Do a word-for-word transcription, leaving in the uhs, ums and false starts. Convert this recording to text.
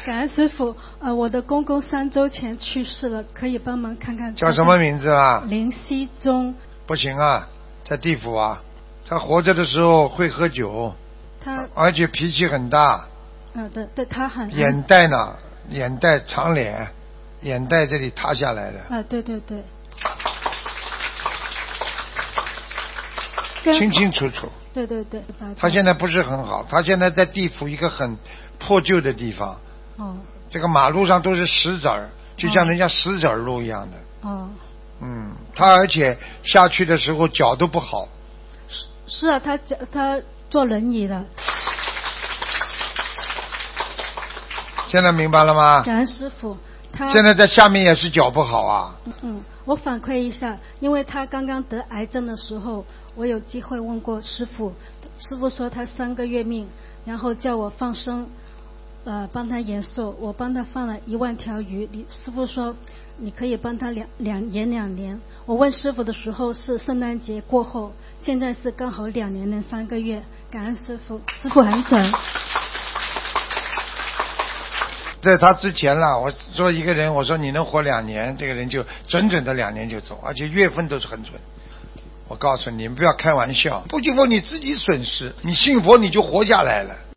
感恩师傅，呃，我的公公三周前去世了，可以帮忙看看。 叫什么名字啊？ 林熙忠。 不行啊，在地府啊。他活着的时候会喝酒， 他而且脾气很大。 嗯，对对，他很。 眼袋呢？眼袋长脸，眼袋这里塌下来的。 啊，对对对。 清清楚楚。 对对对。 他现在不是很好，他现在在地府一个很破旧的地方。 哦。 这个马路上都是石子儿，就像人家石子儿路一样的。 哦。 嗯，他而且下去的时候脚都不好。 是是啊，他脚他坐轮椅的。 现在明白了吗？ 感恩师傅。他现在在下面也是脚不好啊。 嗯嗯，我反馈一下，因为他刚刚得癌症的时候，我有机会问过师傅，师傅说他三个月命，然后叫我放生，呃，帮他延寿，我帮他放了一万条鱼，你师傅说你可以帮他两两延两年。我问师傅的时候是圣诞节过后，现在是刚好两年零三个月，感恩师傅，师傅很准。 在他之前了，我说一个人，我说你能活两年，这个人就整整的两年就走，而且月份都是很准。我告诉你，你们不要开玩笑，不信佛你自己损失，你信佛你就活下来了。